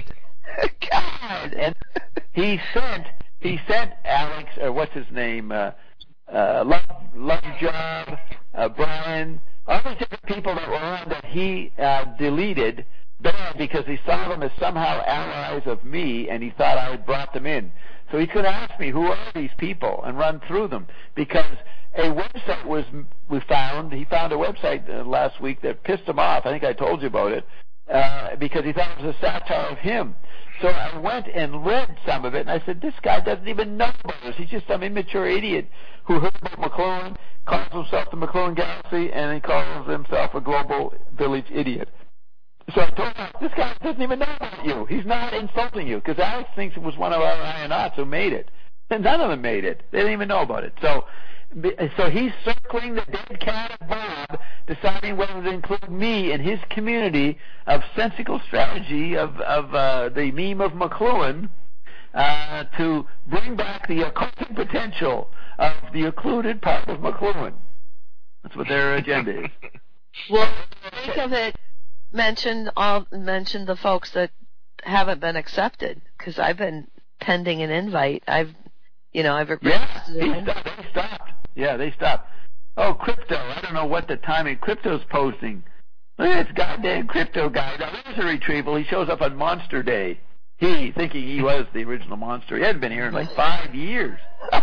God. And he sent he sent Alex, or what's his name, uh, uh, Love, Love Job, uh, Brian, all these different people that were on that he uh, deleted. Bad because he saw them as somehow allies of me, and he thought I had brought them in. So he's going to ask me, who are these people, and run through them. Because a website was, we found, he found a website uh, last week that pissed him off. I think I told you about it, uh, because he thought it was a satire of him. So I went and read some of it, and I said, this guy doesn't even know about us. He's just some immature idiot who heard about McLuhan, calls himself the McLuhan Galaxy, and he calls himself a global village idiot. So I told him, this guy doesn't even know about you. He's not insulting you, because Alex thinks it was one of our Ionauts who made it. And none of them made it. They didn't even know about it. So so he's circling the dead cat of Bob, deciding whether to include me in his community of sensical strategy of, of uh, the meme of McLuhan uh, to bring back the occulting potential of the occluded part of McLuhan. That's what their agenda is. Well, think of it. Mention all. Mention the folks that haven't been accepted, because I've been pending an invite. I've, you know, I've yeah, they stopped, they stopped. Yeah, they stopped. Oh, crypto. I don't know what the timing. Crypto's posting. Look at this goddamn crypto guy. Now there's a retrieval. He shows up on Monster Day. He thinking he was the original monster. He hadn't been here in like five years.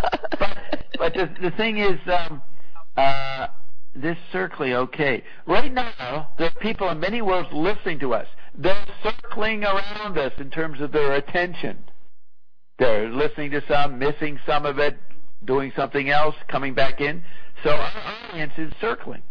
but but the the thing is, um, uh. This circling, okay. Right now, there are people in many worlds listening to us. They're circling around us in terms of their attention. They're listening to some, missing some of it, doing something else, coming back in. So our audience is circling.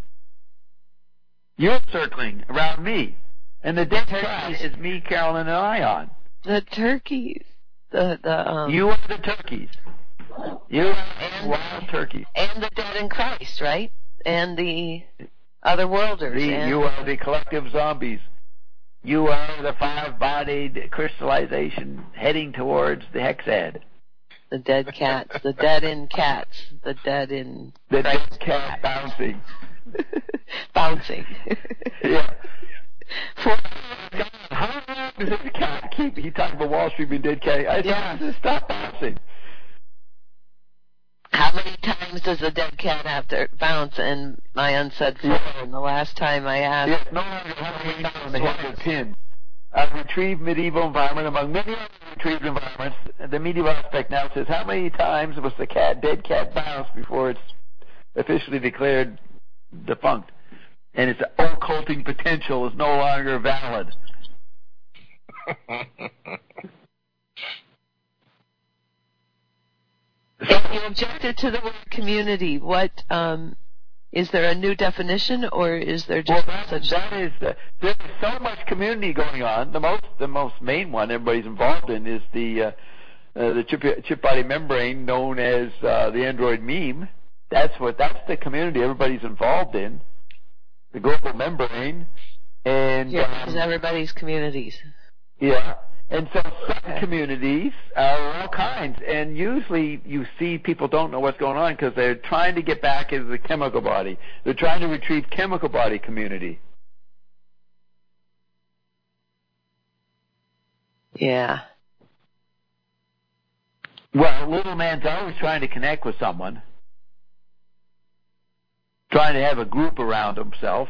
You're circling around me. And the dead cat is me, Carolyn, and Ion. The turkeys. The, the, um... You are the turkeys. You are wild turkeys. And the dead in Christ, right? And the other worlders. The, and you are the collective zombies. You are the five-bodied crystallization heading towards the hexad. The dead cats, the dead in cats, the dead in... The dead cat bouncing. Bouncing. Yeah. For, how long does this cat keep? He talked about Wall Street being dead cat. I yeah. said, stop bouncing. How many times does a dead cat have to bounce? And my aunt said four. Yeah. And the last time I asked... Yes, no longer having on the head of a pin. A retrieved medieval environment. Among many other retrieved environments, the medieval aspect now says, how many times was the cat, dead cat bounce before it's officially declared defunct? And its occulting potential is no longer valid. If you objected to the word community, what um, is there a new definition, or is there just well, that, such? That is, uh, there's so much community going on. The most, the most main one everybody's involved in is the uh, uh, the chip, chip body membrane, known as uh, the Android meme. That's what. That's the community everybody's involved in. The global membrane, and yeah, um, everybody's communities. Yeah. And so some communities are all kinds, and usually you see people don't know what's going on because they're trying to get back into the chemical body. They're trying to retrieve chemical body community. Yeah. Well, little man's always trying to connect with someone, trying to have a group around himself.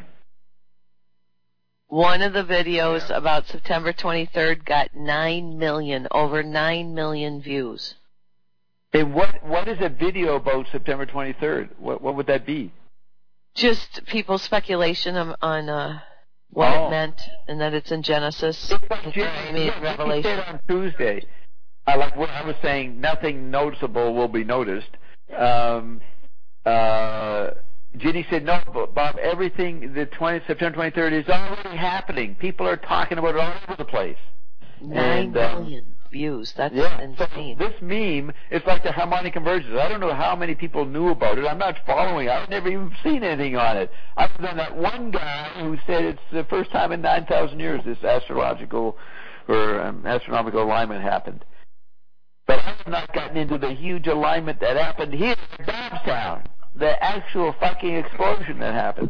One of the videos yeah. about September twenty-third got nine million, over nine million views. And what what is a video about September twenty-third? What what would that be? Just people's speculation on, on uh, what oh. it meant, and that it's in Genesis. It's like Jeremy, yeah, Revelation. You said on Tuesday, uh, like what I was saying, nothing noticeable will be noticed. Um, uh, Ginny said, no, Bob, everything, the twentieth, September twenty-third is already happening. People are talking about it all over the place. Nine and, um, million views. That's yeah, insane. So this meme, it's like the harmonic convergence. I don't know how many people knew about it. I'm not following it. I've never even seen anything on it. Other than that one guy who said it's the first time in nine thousand years this astrological or um, astronomical alignment happened. But I have not gotten into the huge alignment that happened here in Bobstown. The actual fucking explosion that happened.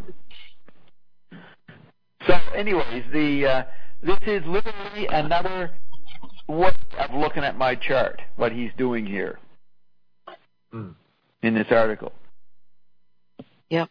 So, anyways, the uh, this is literally another way of looking at my chart, what he's doing here mm. in this article. Yep.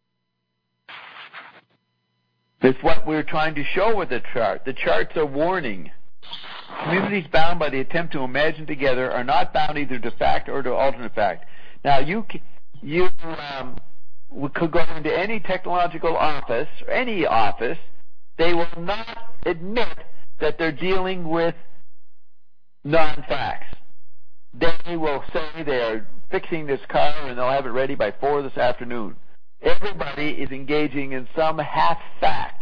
It's what we're trying to show with the chart. The chart's a warning. Communities bound by the attempt to imagine together are not bound either to fact or to alternate fact. Now, you can... You um, could go into any technological office, or any office, they will not admit that they're dealing with non-facts. They will say they are fixing this car and they'll have it ready by four this afternoon. Everybody is engaging in some half-fact.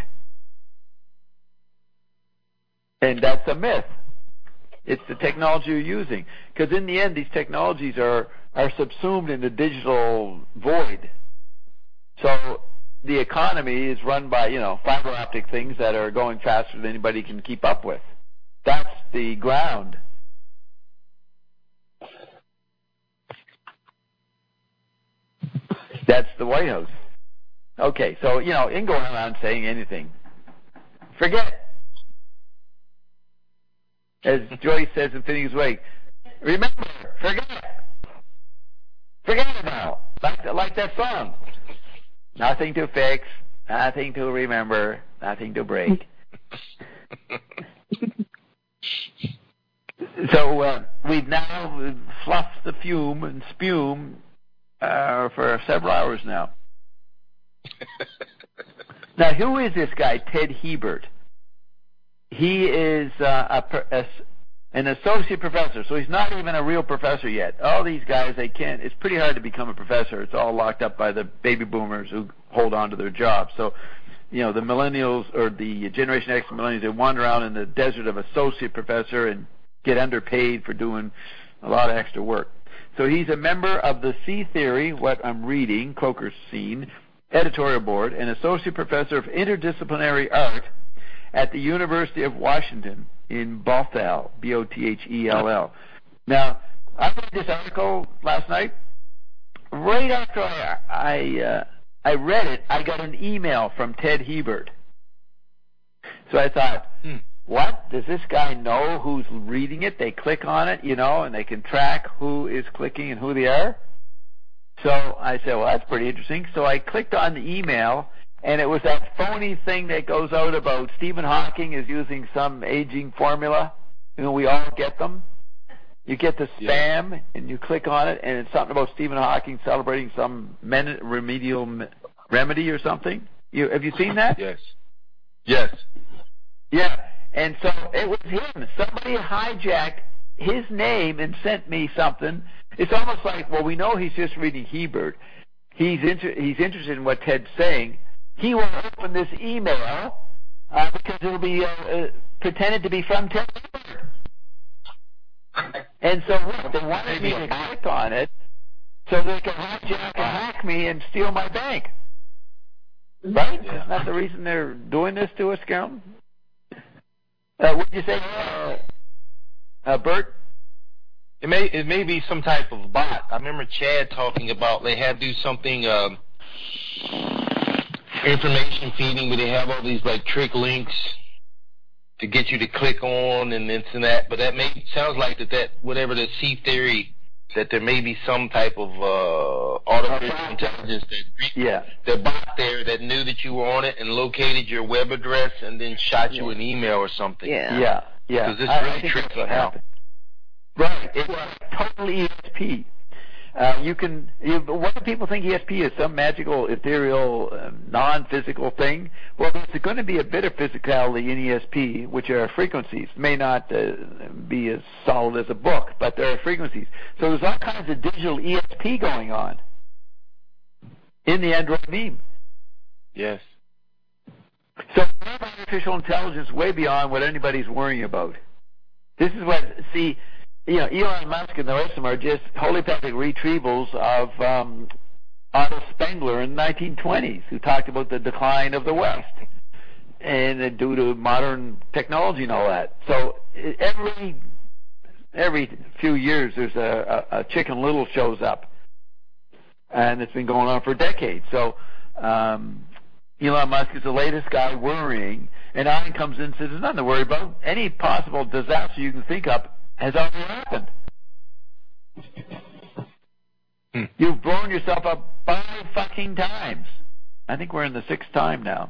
And that's a myth. It's the technology you're using. Because in the end, these technologies are are subsumed in the digital void. So the economy is run by, you know, fiber optic things that are going faster than anybody can keep up with. That's the ground. That's the White House. Okay, so, you know, in going around saying anything, forget. As Joyce says in Finney's Wake, remember, forget. Forget it now. Like, like that song. Nothing to fix, nothing to remember, nothing to break. So uh, we've now fluffed the fume and spume uh, for several hours now. Now, who is this guy, Ted Hebert? He is uh, a, a an associate professor, so he's not even a real professor yet. All these guys, they can't, it's pretty hard to become a professor. It's all locked up by the baby boomers who hold on to their jobs. So, you know, the millennials or the Generation X millennials, they wander around in the desert of associate professor and get underpaid for doing a lot of extra work. So he's a member of the C Theory, what I'm reading, Croker's Scene, editorial board, and associate professor of interdisciplinary art at the University of Washington in Bothell, B O T H E L L. Now, I read this article last night. Right after I I, uh, I read it, I got an email from Ted Hebert. So I thought, hmm. what? Does this guy know who's reading it? They click on it, you know, and they can track who is clicking and who they are. So I said, well, that's pretty interesting. So I clicked on the email, and it was that phony thing that goes out about Stephen Hawking is using some aging formula. You know, we all get them. You get the spam, yeah. and you click on it, and it's something about Stephen Hawking celebrating some men- remedial me- remedy or something. You, have you seen that? Yes. Yes. Yeah. And so it was him. Somebody hijacked his name and sent me something. It's almost like, well, we know he's just reading Hebert. He's inter- he's interested in what Ted's saying. He will open this email uh, because it'll be uh, uh, pretended to be from Ted Hebert. And so what? They wanted me to click on it so they can hijack and hack me and steal my bank. Right? Yeah. Isn't that the reason they're doing this to us, Carolyn? Uh, what did you say, uh, uh, Bert? It may it may be some type of bot. I remember Chad talking about they have to do something um, information feeding where they have all these like trick links to get you to click on and this and that. But that may sounds like that that whatever the C theory that there may be some type of uh, artificial intelligence that yeah. the bot there that knew that you were on it and located your web address and then shot you yeah. an email or something. Yeah, yeah, yeah. Because this I, really I think tricks that's what now. happened. Right, it was totally E S P. Uh, you can. You, what do people think E S P is? Some magical, ethereal, um, non-physical thing? Well, there's going to be a bit of physicality in E S P, which are frequencies. May not uh, be as solid as a book, but there are frequencies. So there's all kinds of digital E S P going on in the Android meme. Yes. So we have artificial intelligence way beyond what anybody's worrying about. This is what see. You know, Elon Musk and the rest of them are just holy-patrick retrievals of um, Otto Spengler in the nineteen twenties, who talked about the decline of the West, and uh, due to modern technology and all that. So every every few years, there's a, a, a Chicken Little shows up, and it's been going on for decades. So um, Elon Musk is the latest guy worrying, and Ian comes in and says, "There's nothing to worry about. Any possible disaster you can think of has already happened. Hmm. You've blown yourself up five fucking times. I think we're in the sixth time now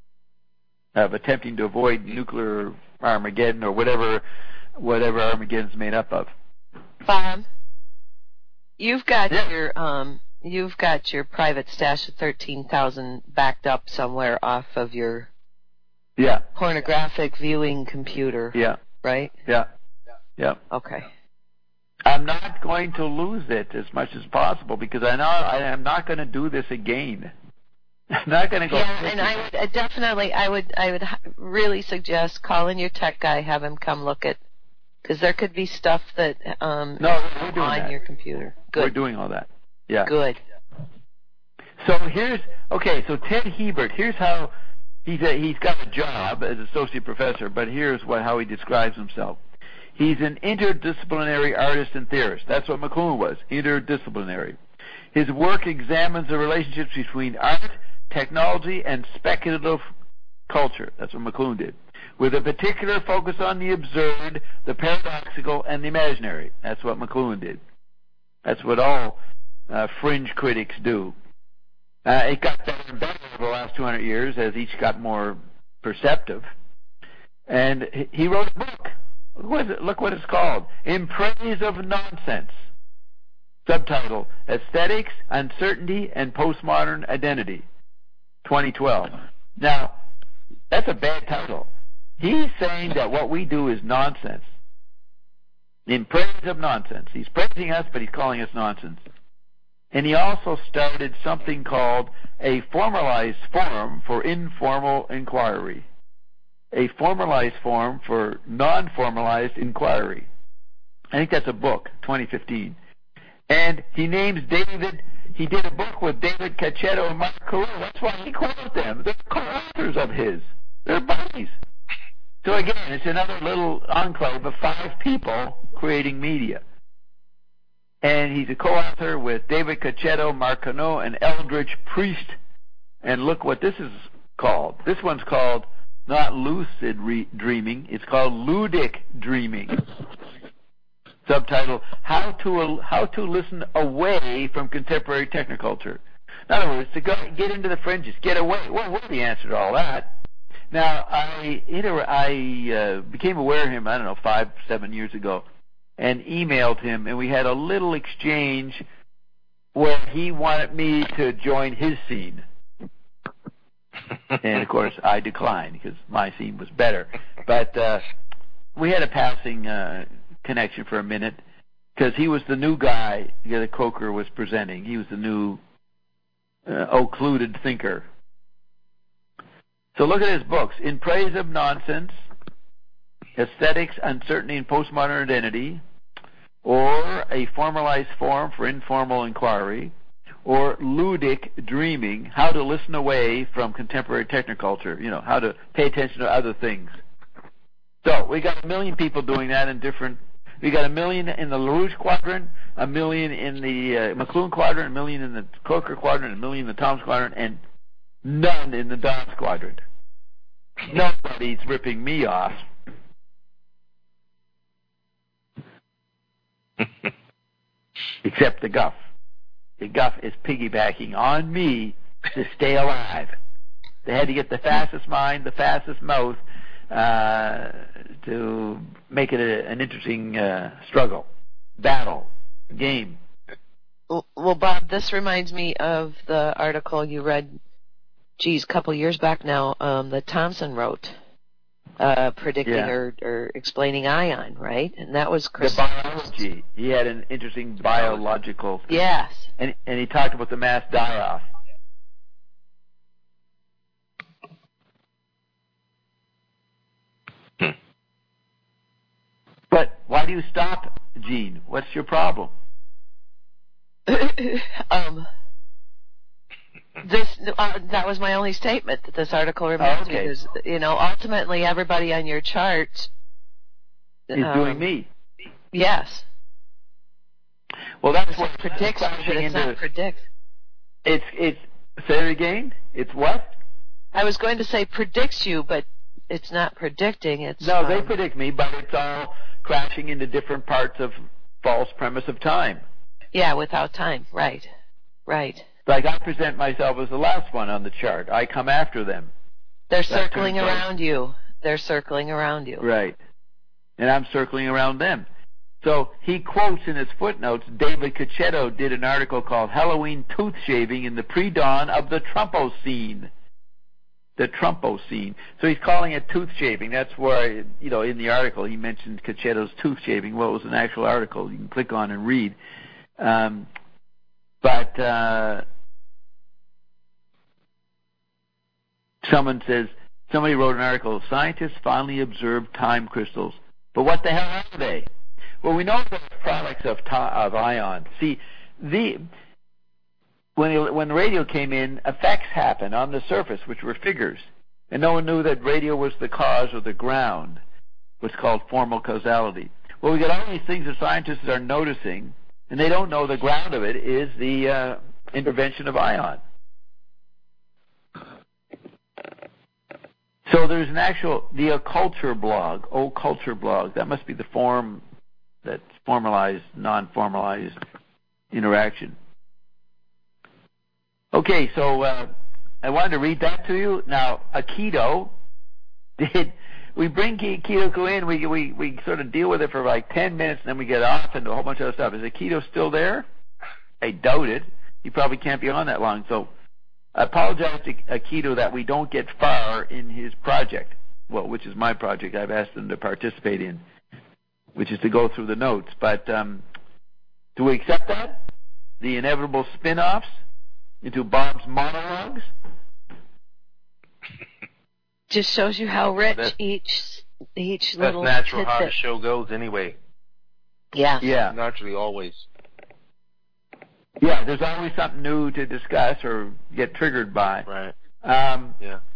of attempting to avoid nuclear Armageddon or whatever whatever Armageddon's made up of." Bob, you've got yeah. your um, you've got your private stash of thirteen thousand backed up somewhere off of your yeah pornographic viewing computer. Yeah. Right. Yeah. Yeah. Okay. I'm not going to lose it as much as possible because I know I am not going to do this again. I'm not going to go. Yeah, and I would uh, definitely, I would, I would really suggest calling your tech guy, have him come look at, because there could be stuff that um no, we're doing on that. your computer. Good. We're doing all that. Yeah. Good. So here's okay. So Ted Hebert, here's how he's a, he's got a job as associate professor, but here's what how he describes himself. He's an interdisciplinary artist and theorist. That's what McLuhan was, interdisciplinary. His work examines the relationships between art, technology, and speculative culture. That's what McLuhan did, with a particular focus on the absurd, the paradoxical, and the imaginary. That's what McLuhan did. That's what all uh, fringe critics do. Uh, it got better and better over the last two hundred years as each got more perceptive. And he wrote a book. What is it? Look what it's called. In Praise of Nonsense. Subtitle, Aesthetics, Uncertainty, and Postmodern Identity. twenty twelve. Now, that's a bad title. He's saying that what we do is nonsense. In Praise of Nonsense. He's praising us, but he's calling us nonsense. And he also started something called a formalized forum for informal inquiry. A formalized forum for non-formalized inquiry. I think that's a book, twenty fifteen. And he names David, he did a book with David Cacchetto and Mark Carrillo. That's why he quoted them. They're co-authors of his. They're buddies. So again, it's another little enclave of five people creating media. And he's a co-author with David Caccetto, Mark Cano, and Eldridge Priest. And look what this is called. This one's called not lucid re- dreaming. It's called ludic dreaming. Subtitle: How to How to Listen Away from Contemporary Technoculture. In other words, to go get into the fringes, get away. Well, what's the answer to all that? Now, I inter- I uh, became aware of him, I don't know, five, seven years ago, and emailed him, and we had a little exchange where he wanted me to join his scene. And, of course, I declined because my scene was better. But uh, we had a passing uh, connection for a minute because he was the new guy that Coker was presenting. He was the new uh, occluded thinker. So look at his books: In Praise of Nonsense, Aesthetics, Uncertainty, and Postmodern Identity, or A Formalized Form for Informal Inquiry, or Ludic Dreaming, How to Listen Away from Contemporary Technoculture, you know, how to pay attention to other things. So we got a million people doing that in different, we got a million in the LaRouche quadrant, a million in the uh, McLuhan quadrant, a million in the Coker quadrant, a million in the Tom's quadrant, and none in the Don's quadrant. Nobody's ripping me off. Except the Guff. The Guff is piggybacking on me to stay alive. They had to get the fastest mind, the fastest mouth, uh, to make it a, an interesting uh, struggle, battle, game. Well, Bob, this reminds me of the article you read, geez, a couple years back now, um, that Thompson wrote, uh, predicting yeah. or, or explaining ion, right? And that was Chris. The biology. He had an interesting biological thing. Yes. And, and he talked about the mass die-off. Hmm. But why do you stop, Gene? What's your problem? um, this uh, that was my only statement. That this article reminds oh, okay. me because, you know, ultimately everybody on your chart is um, doing me. Yes. Well, that's it's what predicts, but it's into, not predict. It's it's say it again. It's what? I was going to say predicts you, but it's not predicting. It's no, um, they predict me, but it's all crashing into different parts of false premise of time. Yeah, without time. Right. Right. Like I present myself as the last one on the chart. I come after them. They're circling around you. They're circling around you. Right. And I'm circling around them. So he quotes in his footnotes, David Caccetto did an article called Halloween Tooth Shaving in the Pre-Dawn of the Trumpocene. The Trumpocene. So he's calling it tooth shaving. That's where, you know, in the article he mentioned Caccetto's tooth shaving. Well, it was an actual article you can click on and read. Um, but uh, someone says, somebody wrote an article, scientists finally observed time crystals. But what the hell are they? Well, we know they're products of, ta- of ion. See, the when it, when radio came in, effects happened on the surface, which were figures. And no one knew that radio was the cause or the ground, what's called formal causality. Well, we got all these things that scientists are noticing, and they don't know the ground of it is the uh, intervention of ion. So there's an actual, the Occulture blog, Occulture blog, that must be the form that's formalized, non-formalized interaction. Okay, so uh, I wanted to read that to you. Now, Aikido, did we bring Aikido in, we, we, we sort of deal with it for like ten minutes, and then we get off into a whole bunch of other stuff. Is Aikido still there? I doubt it. He probably can't be on that long, so I apologize to Aikido that we don't get far in his project, well, which is my project I've asked him to participate in, which is to go through the notes. But um, do we accept that? The inevitable spin-offs into Bob's monologues? Just shows you how rich that's, each each that's little natural tidbit. how the show goes anyway. Yeah. Yeah. Naturally, always. Yeah, there's always something new to discuss or get triggered by. Right. Um, yeah.